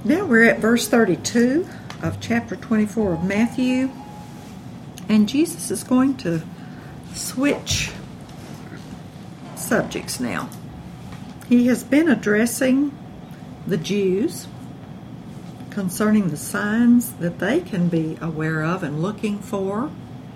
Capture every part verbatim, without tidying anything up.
Now we're at verse thirty-two of chapter twenty-four of Matthew, and Jesus is going to switch subjects now. He has been addressing the Jews concerning the signs that they can be aware of and looking for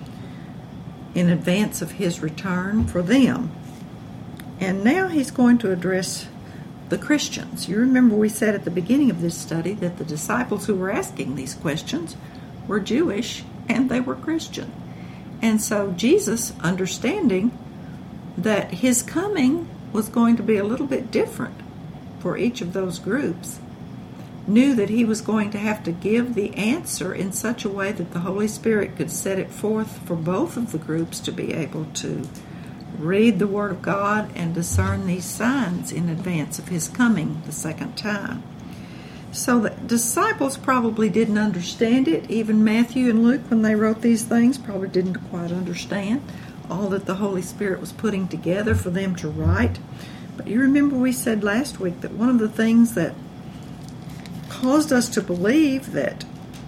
in advance of his return for them. And now he's going to address the Christians. You remember we said at the beginning of this study that the disciples who were asking these questions were Jewish and they were Christian. And so Jesus, understanding that his coming was going to be a little bit different for each of those groups, knew that he was going to have to give the answer in such a way that the Holy Spirit could set it forth for both of the groups to be able to read the Word of God and discern these signs in advance of his coming the second time. So the disciples probably didn't understand it. Even Matthew and Luke, when they wrote these things, probably didn't quite understand all that the Holy Spirit was putting together for them to write. But you remember we said last week that one of the things that caused us to believe that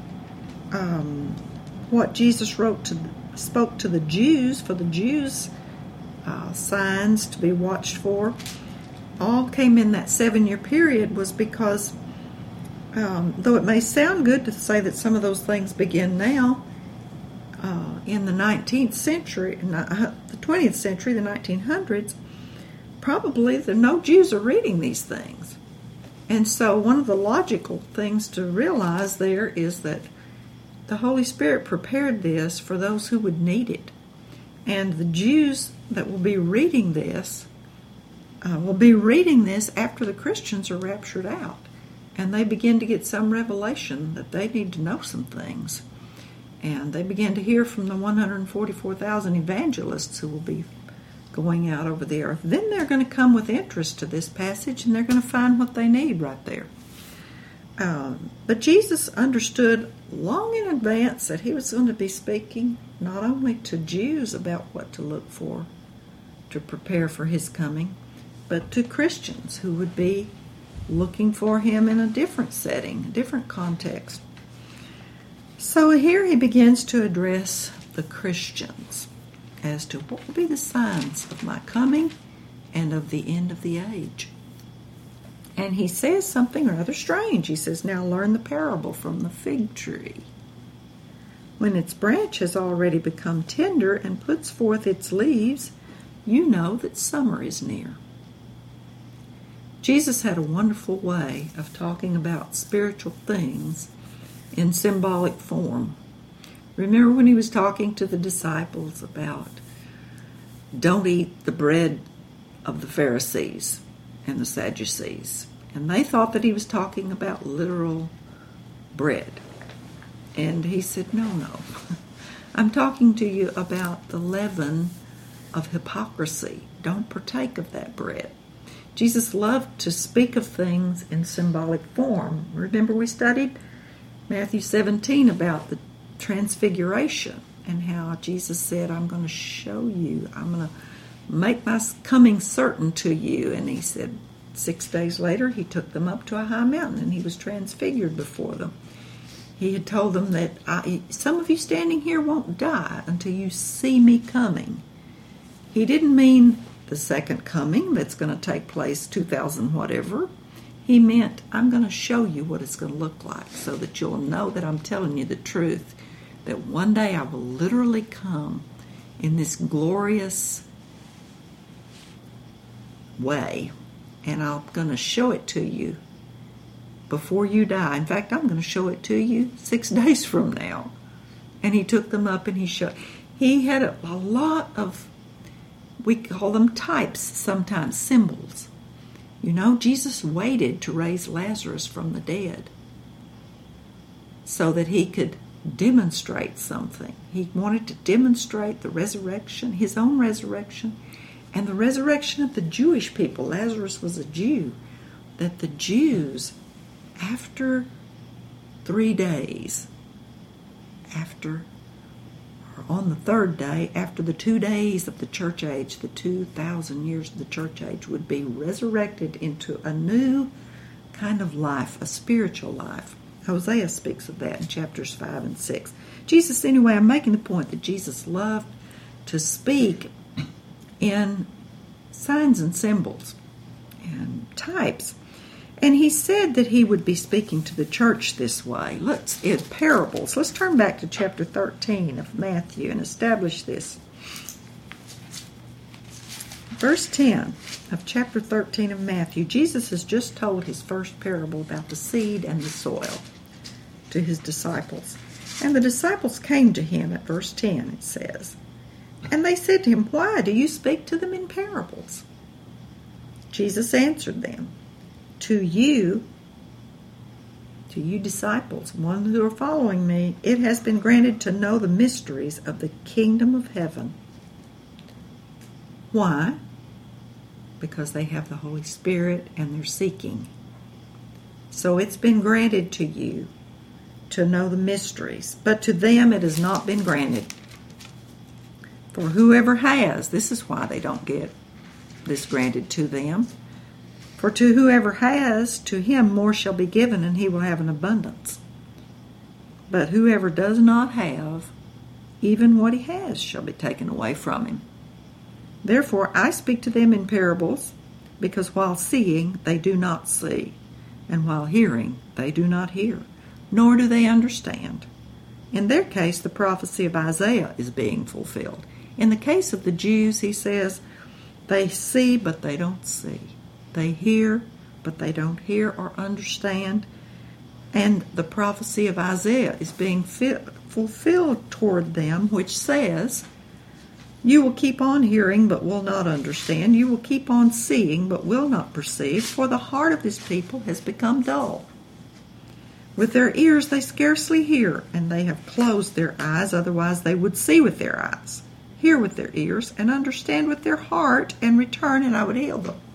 um, what Jesus wrote to spoke to the Jews, for the Jews' uh, signs to be watched for, all came in that seven-year period, was because um, though it may sound good to say that some of those things begin now, uh, in the nineteenth century, the twentieth century, the nineteen hundreds, probably the, no Jews are reading these things. And so one of the logical things to realize there is that the Holy Spirit prepared this for those who would need it. And the Jews that will be reading this uh, will be reading this after the Christians are raptured out. And they begin to get some revelation that they need to know some things. And they begin to hear from the one hundred forty-four thousand evangelists who will be going out over the earth. Then they're going to come with interest to this passage, and they're going to find what they need right there. Um, but Jesus understood long in advance that he was going to be speaking not only to Jews about what to look for to prepare for his coming, but to Christians who would be looking for him in a different setting, a different context. So here he begins to address the Christians as to what will be the signs of my coming and of the end of the age. And he says something rather strange. He says, now learn the parable from the fig tree. When its branch has already become tender and puts forth its leaves, you know that summer is near. Jesus had a wonderful way of talking about spiritual things in symbolic form. Remember when he was talking to the disciples about don't eat the bread of the Pharisees and the Sadducees. And they thought that he was talking about literal bread. And he said, no, no. I'm talking to you about the leaven of hypocrisy. Don't partake of that bread. Jesus loved to speak of things in symbolic form. Remember we studied Matthew seventeen about the transfiguration and how Jesus said, I'm going to show you, I'm going to make my coming certain to you. And he said six days later he took them up to a high mountain and he was transfigured before them. He had told them that I, some of you standing here won't die until you see me coming. He didn't mean the second coming that's going to take place two thousand whatever. He meant, I'm going to show you what it's going to look like so that you'll know that I'm telling you the truth, that one day I will literally come in this glorious way, and I'm going to show it to you before you die. In fact, I'm going to show it to you six days from now. And he took them up and he showed. He had a, a lot of, we call them types sometimes, symbols. You know, Jesus waited to raise Lazarus from the dead so that he could demonstrate something. He wanted to demonstrate the resurrection, his own resurrection, and the resurrection of the Jewish people. Lazarus was a Jew. That the Jews, after three days, after on the third day, after the two days of the church age, the two thousand years of the church age would be resurrected into a new kind of life, a spiritual life. Hosea speaks of that in chapters five and six. Jesus, anyway, I'm making the point that Jesus loved to speak in signs and symbols and types. And he said that he would be speaking to the church this way. Let's in parables. Let's turn back to chapter thirteen of Matthew and establish this. Verse ten of chapter thirteen of Matthew, Jesus has just told his first parable about the seed and the soil to his disciples. And the disciples came to him at verse ten, it says. And they said to him, "Why do you speak to them in parables?" Jesus answered them, To you, to you disciples, ones who are following me, it has been granted to know the mysteries of the kingdom of heaven. Why? Because they have the Holy Spirit and they're seeking. So it's been granted to you to know the mysteries, but to them it has not been granted. For whoever has, this is why they don't get this granted to them. For to whoever has, to him more shall be given, and he will have an abundance. But whoever does not have, even what he has shall be taken away from him. Therefore I speak to them in parables, because while seeing they do not see, and while hearing they do not hear, nor do they understand. In their case, the prophecy of Isaiah is being fulfilled. In the case of the Jews, he says, they see, but they don't see. They hear, but they don't hear or understand. And the prophecy of Isaiah is being fi- fulfilled toward them, which says, you will keep on hearing, but will not understand. You will keep on seeing, but will not perceive, for the heart of this people has become dull. With their ears they scarcely hear, and they have closed their eyes, otherwise they would see with their eyes, hear with their ears, and understand with their heart, and return, and I would heal them.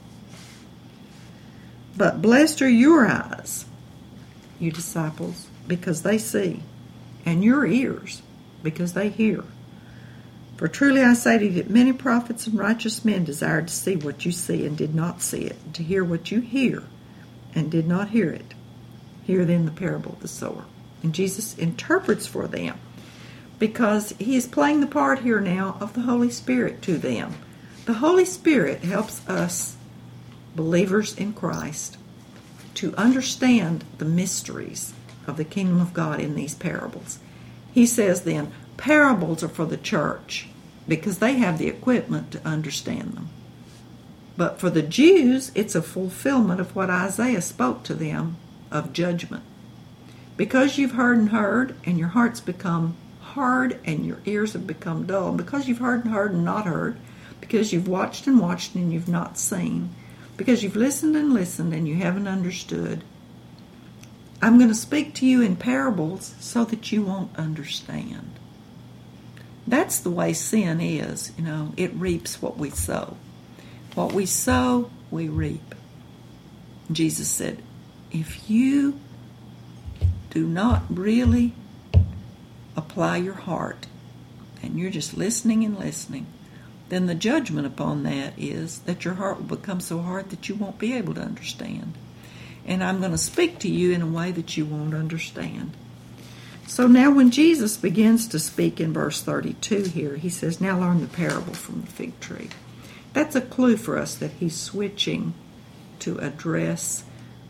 But blessed are your eyes, you disciples, because they see, and your ears, because they hear. For truly I say to you that many prophets and righteous men desired to see what you see and did not see it, and to hear what you hear and did not hear it. Hear then the parable of the sower. And Jesus interprets for them, because he is playing the part here now of the Holy Spirit to them. The Holy Spirit helps us, believers in Christ, to understand the mysteries of the kingdom of God in these parables. He says then, parables are for the church because they have the equipment to understand them. But for the Jews, it's a fulfillment of what Isaiah spoke to them of judgment. Because you've heard and heard, and your heart's become hard, and your ears have become dull, because you've heard and heard and not heard, because you've watched and watched and you've not seen, because you've listened and listened and you haven't understood, I'm going to speak to you in parables so that you won't understand. That's the way sin is, you know. It reaps what we sow. What we sow, we reap. Jesus said, if you do not really apply your heart, and you're just listening and listening, then the judgment upon that is that your heart will become so hard that you won't be able to understand. And I'm going to speak to you in a way that you won't understand. So now when Jesus begins to speak in verse thirty-two here, he says, now learn the parable from the fig tree. That's a clue for us that he's switching to address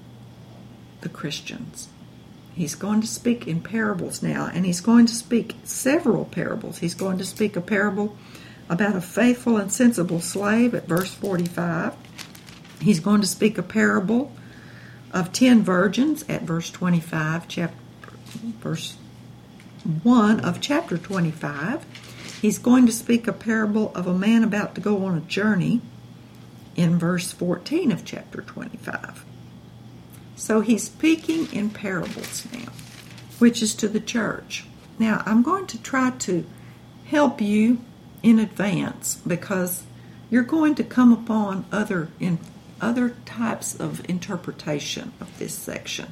the Christians. He's going to speak in parables now, and he's going to speak several parables. He's going to speak a parable about a faithful and sensible slave at verse forty-five. He's going to speak a parable of ten virgins at verse twenty-five, chapter, verse one of chapter twenty-five. He's going to speak a parable of a man about to go on a journey in verse fourteen of chapter twenty-five. So he's speaking in parables now, which is to the church. Now, I'm going to try to help you in advance because you're going to come upon other in other types of interpretation of this section.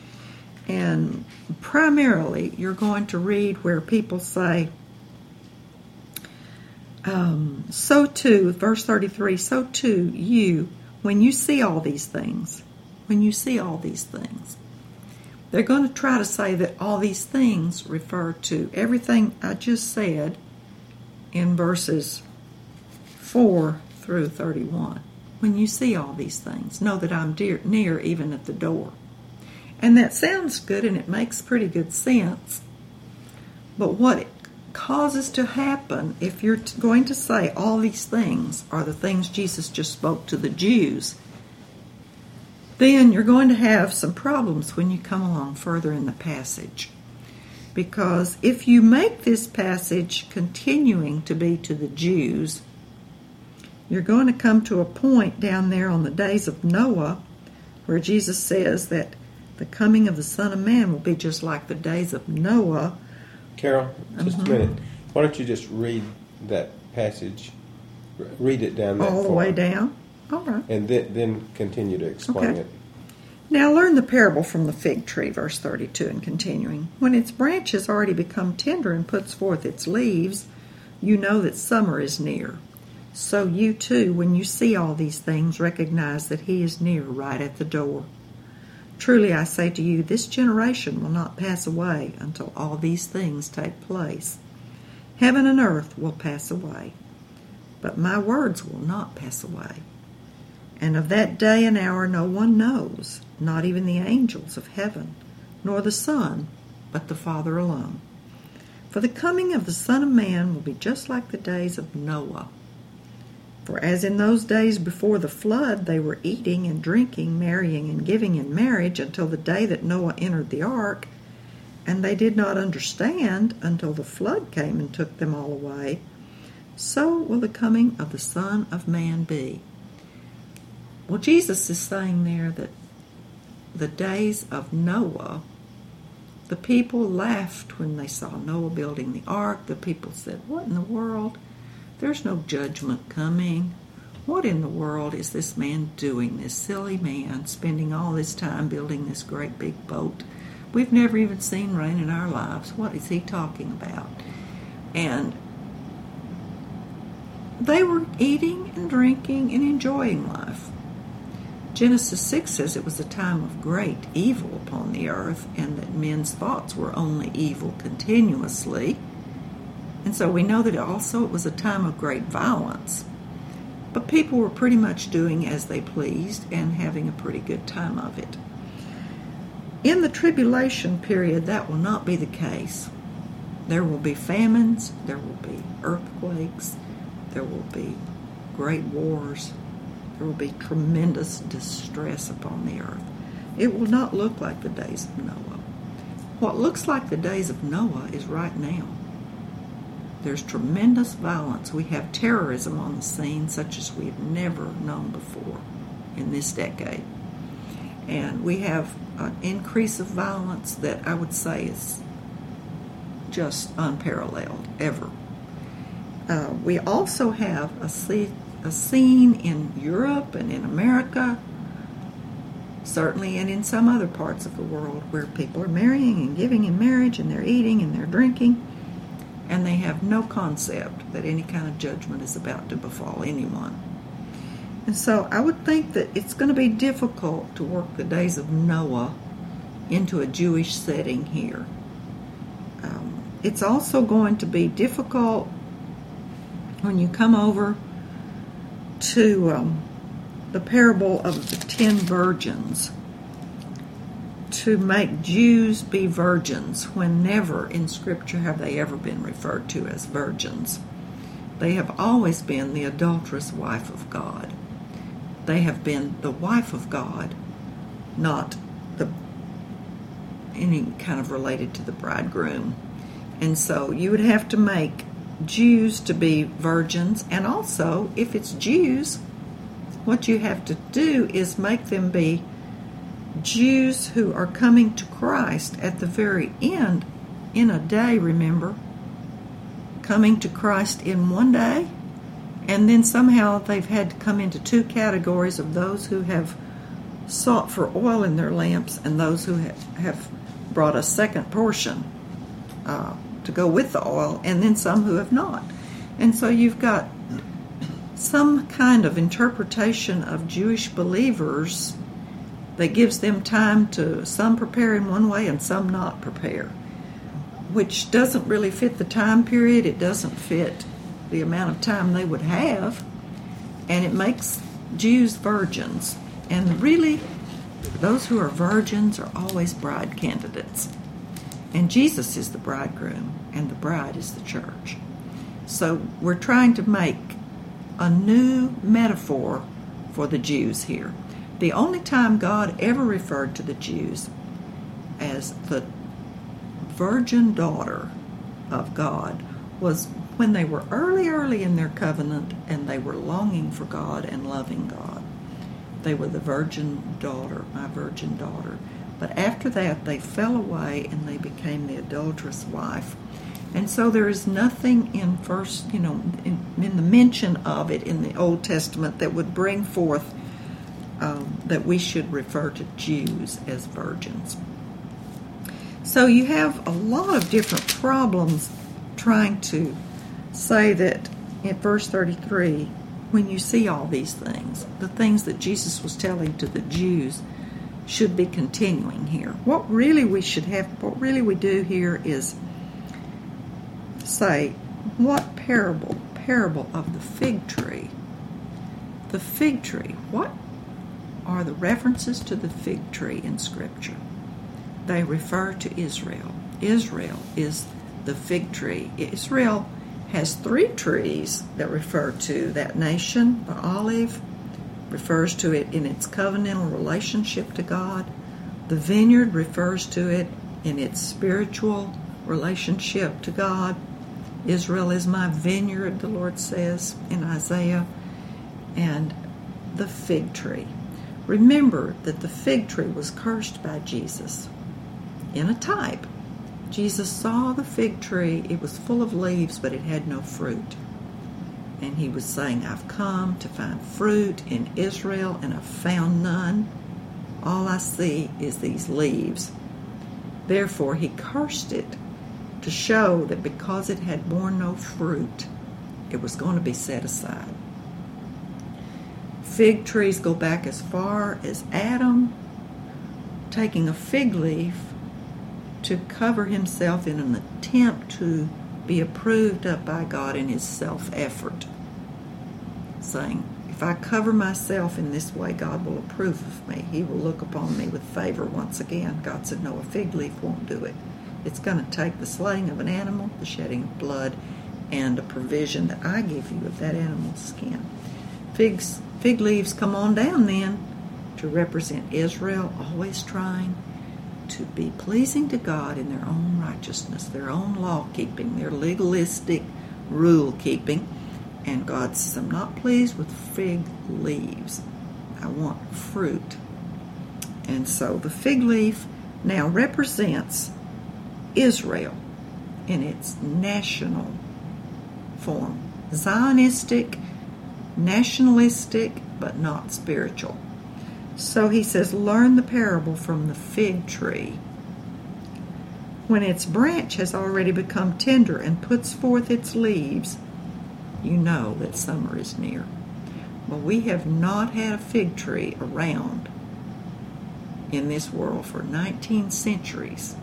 And primarily, you're going to read where people say, um, so too, verse thirty-three, so too you, when you see all these things, when you see all these things. They're going to try to say that all these things refer to everything I just said in verses four through thirty-one. When you see all these things, know that I'm dear, near even at the door. And that sounds good and it makes pretty good sense. But what it causes to happen if you're going to say all these things are the things Jesus just spoke to the Jews, then you're going to have some problems when you come along further in the passage. Because if you make this passage continuing to be to the Jews, you're going to come to a point down there on the days of Noah where Jesus says that the coming of the Son of Man will be just like the days of Noah. Carol, just mm-hmm. a minute. Why don't you just read that passage, read it down that All the far, way down? All right. And then, then continue to explain Okay. it. Now learn the parable from the fig tree, verse thirty-two, and continuing. When its branch has already become tender and puts forth its leaves, you know that summer is near. So you too, when you see all these things, recognize that he is near, right at the door. Truly I say to you, this generation will not pass away until all these things take place. Heaven and earth will pass away, but my words will not pass away. And of that day and hour no one knows, not even the angels of heaven, nor the Son, but the Father alone. For the coming of the Son of Man will be just like the days of Noah. For as in those days before the flood they were eating and drinking, marrying and giving in marriage until the day that Noah entered the ark, and they did not understand until the flood came and took them all away, so will the coming of the Son of Man be. Well, Jesus is saying there that the days of Noah, the people laughed when they saw Noah building the ark. The people said, what in the world? There's no judgment coming. What in the world is this man doing, this silly man, spending all this time building this great big boat? We've never even seen rain in our lives. What is he talking about? And they were eating and drinking and enjoying life. Genesis six says it was a time of great evil upon the earth, and that men's thoughts were only evil continuously. And so we know that also it was a time of great violence. But people were pretty much doing as they pleased and having a pretty good time of it. In the tribulation period, that will not be the case. There will be famines, there will be earthquakes, there will be great wars. There will be tremendous distress upon the earth. It will not look like the days of Noah. What looks like the days of Noah is right now. There's tremendous violence. We have terrorism on the scene such as we've never known before in this decade. And we have an increase of violence that I would say is just unparalleled ever. Uh, we also have a sea A scene in Europe and in America, certainly, and in some other parts of the world where people are marrying and giving in marriage and they're eating and they're drinking, and they have no concept that any kind of judgment is about to befall anyone. And so I would think that it's going to be difficult to work the days of Noah into a Jewish setting here. Um, it's also going to be difficult when you come over to um, the parable of the ten virgins to make Jews be virgins when never in Scripture have they ever been referred to as virgins. They have always been the adulterous wife of God. They have been the wife of God, not the any kind of related to the bridegroom. And so you would have to make Jews to be virgins, and also if it's Jews, what you have to do is make them be Jews who are coming to Christ at the very end in a day, remember, coming to Christ in one day, and then somehow they've had to come into two categories of those who have sought for oil in their lamps and those who have brought a second portion uh, to go with the oil, and then some who have not. And so you've got some kind of interpretation of Jewish believers that gives them time to some prepare in one way and some not prepare, which doesn't really fit the time period. It doesn't fit the amount of time they would have, and it makes Jews virgins. And really, those who are virgins are always bride candidates. And Jesus is the bridegroom, and the bride is the church. So we're trying to make a new metaphor for the Jews here. The only time God ever referred to the Jews as the virgin daughter of God was when they were early, early in their covenant and they were longing for God and loving God. They were the virgin daughter, my virgin daughter. But after that, they fell away and they became the adulterous wife. And so there is nothing in first, you know, in, in the mention of it in the Old Testament that would bring forth um, that we should refer to Jews as virgins. So you have a lot of different problems trying to say that in verse thirty-three, when you see all these things, the things that Jesus was telling to the Jews should be continuing here. What really we should have, what really we do here is say, what parable? Parable of the fig tree. The fig tree. What are the references to the fig tree in Scripture? They refer to Israel. Israel is the fig tree. Israel has three trees that refer to that nation. The olive refers to it in its covenantal relationship to God. The vineyard refers to it in its spiritual relationship to God. Israel is my vineyard, the Lord says in Isaiah. And the fig tree. Remember that the fig tree was cursed by Jesus in a type. Jesus saw the fig tree. It was full of leaves, but it had no fruit. And he was saying, I've come to find fruit in Israel, and I've found none. All I see is these leaves. Therefore, he cursed it to show that because it had borne no fruit, it was going to be set aside. Fig trees go back as far as Adam taking a fig leaf to cover himself in an attempt to be approved of by God in his self-effort, saying, if I cover myself in this way, God will approve of me. He will look upon me with favor once again. God said, no, a fig leaf won't do it. It's going to take the slaying of an animal, the shedding of blood, and a provision that I give you of that animal's skin. Figs, fig leaves come on down then to represent Israel, always trying to be pleasing to God in their own righteousness, their own law-keeping, their legalistic rule-keeping. And God says, I'm not pleased with fig leaves. I want fruit. And so the fig leaf now represents Israel in its national form. Zionistic, nationalistic, but not spiritual. So he says, learn the parable from the fig tree. When its branch has already become tender and puts forth its leaves, you know that summer is near. Well, we have not had a fig tree around in this world for nineteen centuries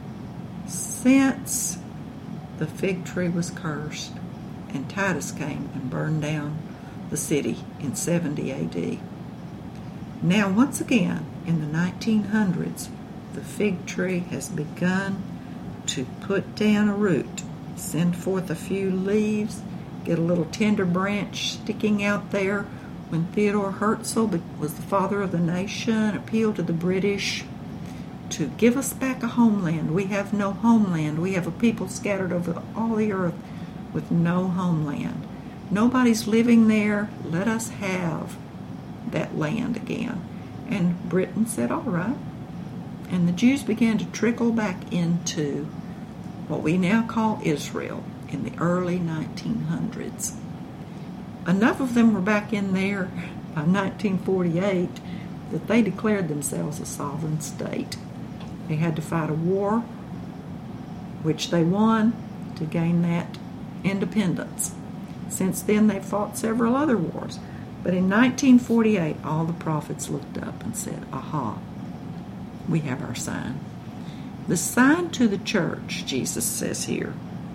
since the fig tree was cursed and Titus came and burned down the city in seventy A D. Now, once again, in the nineteen hundreds, the fig tree has begun to put down a root, send forth a few leaves, get a little tender branch sticking out there. When Theodore Herzl was the father of the nation, appealed to the British to give us back a homeland. We have no homeland. We have a people scattered over all the earth with no homeland. Nobody's living there. Let us have that land again. And Britain said, all right. And the Jews began to trickle back into what we now call Israel in the early nineteen hundreds. Enough of them were back in there by nineteen forty-eight that they declared themselves a sovereign state. They had to fight a war, which they won to gain that independence. Since then, they've fought several other wars. But in nineteen forty-eight, all the prophets looked up and said, aha, we have our sign. The sign to the church, Jesus says here,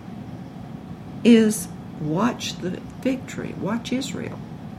is watch the fig tree, watch Israel.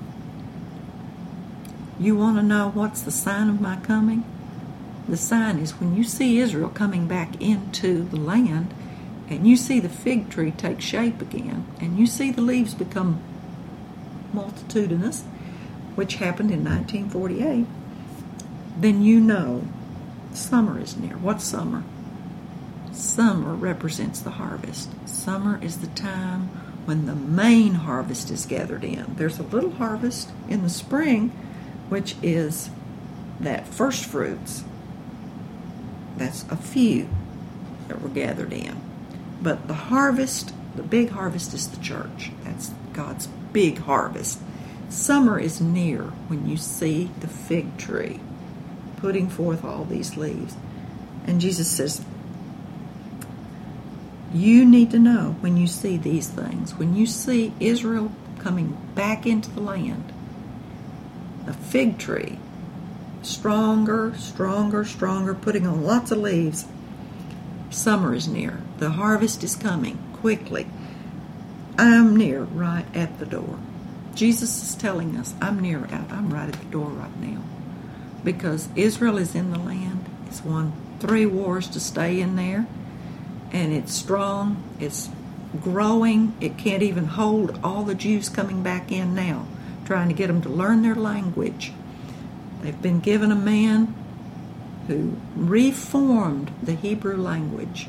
You want to know what's the sign of my coming? The sign is when you see Israel coming back into the land, and you see the fig tree take shape again, and you see the leaves become multitudinous, which happened in nineteen forty-eight, then you know summer is near. What's summer? Summer represents the harvest. Summer is the time when the main harvest is gathered in. There's a little harvest in the spring, which is that first fruits. That's a few that were gathered in. But the harvest, the big harvest, is the church. That's God's big harvest. Summer is near when you see the fig tree putting forth all these leaves. And Jesus says, you need to know when you see these things, when you see Israel coming back into the land, the fig tree, stronger, stronger, stronger, putting on lots of leaves, summer is near. The harvest is coming quickly. I'm near, right at the door. Jesus is telling us, I'm near, I'm right at the door right now. Because Israel is in the land. It's won three wars to stay in there. And it's strong. It's growing. It can't even hold all the Jews coming back in now, trying to get them to learn their language. They've been given a man who reformed the Hebrew language.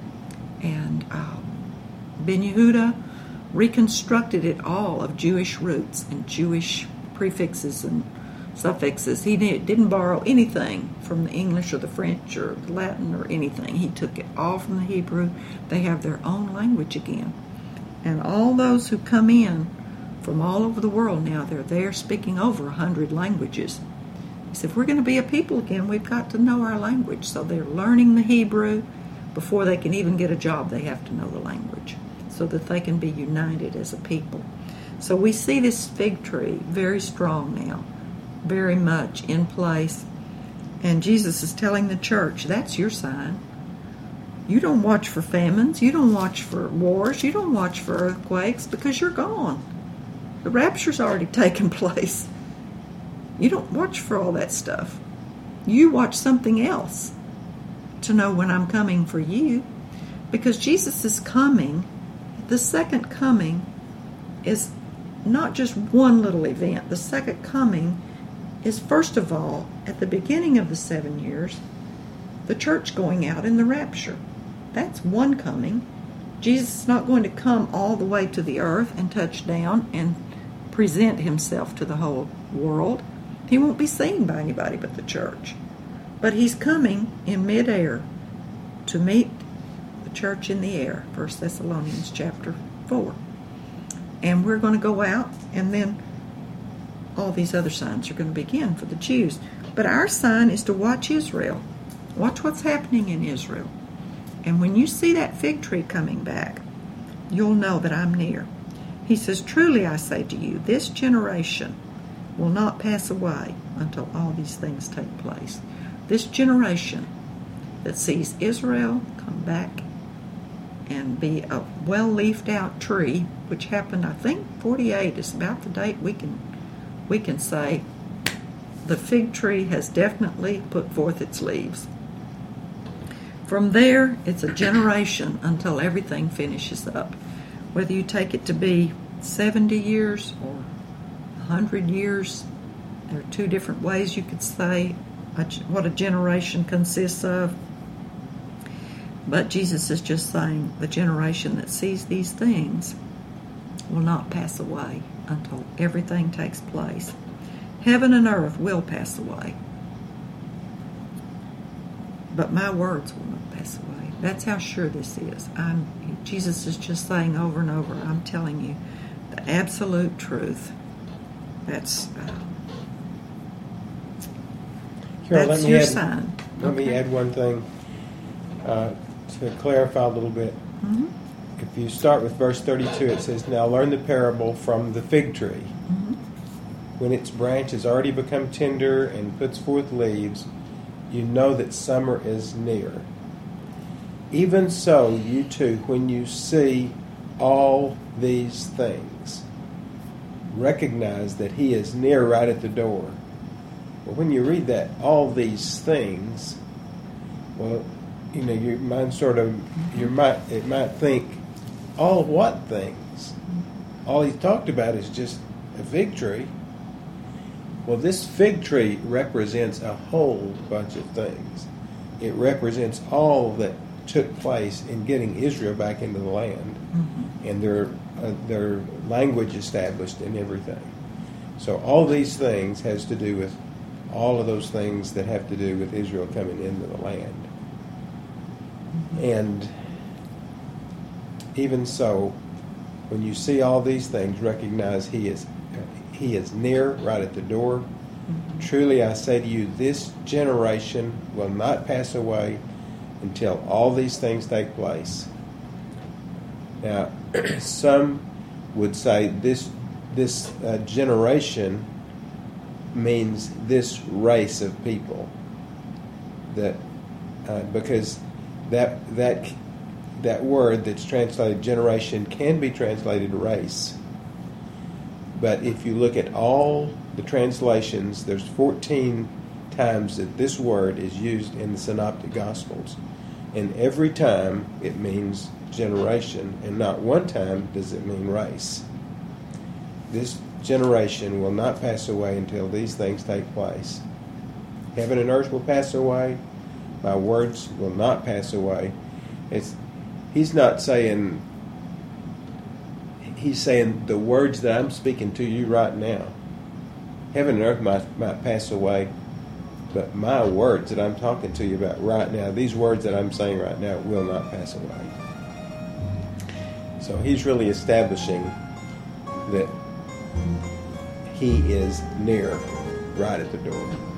And uh, Ben Yehuda reconstructed it all of Jewish roots and Jewish prefixes and suffixes. He didn't borrow anything from the English or the French or the Latin or anything. He took it all from the Hebrew. They have their own language again. And all those who come in from all over the world now, they're there speaking over a hundred languages. He said, if we're going to be a people again, we've got to know our language. So they're learning the Hebrew. Before they can even get a job, they have to know the language so that they can be united as a people. So we see this fig tree very strong now, very much in place. And Jesus is telling the church, that's your sign. You don't watch for famines. You don't watch for wars. You don't watch for earthquakes because you're gone. The rapture's already taken place. You don't watch for all that stuff. You watch something else to know when I'm coming for you. Because Jesus is coming. The second coming is not just one little event. The second coming is, first of all, at the beginning of the seven years, the church going out in the rapture. That's one coming. Jesus is not going to come all the way to the earth and touch down and present himself to the whole world. He won't be seen by anybody but the church. But he's coming in midair to meet the church in the air, First Thessalonians chapter four. And we're going to go out, and then all these other signs are going to begin for the Jews. But our sign is to watch Israel. Watch what's happening in Israel. And when you see that fig tree coming back, you'll know that I'm near. He says, truly I say to you, this generation will not pass away until all these things take place. This generation that sees Israel come back and be a well-leafed out tree, which happened, I think, forty-eight is about the date we can we can say the fig tree has definitely put forth its leaves. From there, it's a generation until everything finishes up. Whether you take it to be seventy years or one hundred years, there are two different ways you could say what a generation consists of. But Jesus is just saying the generation that sees these things will not pass away until everything takes place. Heaven and earth will pass away, but my words will not pass away. That's how sure this is. I'm, Jesus is just saying over and over, I'm telling you the absolute truth. That's uh, Carol, that's let me your add, sign. Let Okay. me add one thing uh, to clarify a little bit. Mm-hmm. If you start with verse thirty-two, it says, now learn the parable from the fig tree. Mm-hmm. when its branch has already become tender and puts forth leaves, you know that summer is near. Even so, you too, when you see all these things, recognize that he is near right at the door. Well, when you read that, all these things, well, you know, your mind sort of, your mind, it might think, all what things? All he's talked about is just a fig tree. Well, this fig tree represents a whole bunch of things. It represents all that took place in getting Israel back into the land, mm-hmm. and their uh, their language established and everything. So all these things has to do with all of those things that have to do with Israel coming into the land. Mm-hmm. And even so, when you see all these things, recognize he is he is near, right at the door. Mm-hmm. Truly I say to you, this generation will not pass away until all these things take place. Now, some would say this this uh, generation means this race of people. That uh, because that that that word that's translated generation can be translated race. But if you look at all the translations, there's fourteen times that this word is used in the Synoptic Gospels. And every time it means generation, and not one time does it mean race. This generation will not pass away until these things take place. Heaven and earth will pass away. My words will not pass away. It's, he's not saying, he's saying the words that I'm speaking to you right now. Heaven and earth might, might pass away, but my words that I'm talking to you about right now, these words that I'm saying right now, will not pass away. So he's really establishing that he is near, right at the door.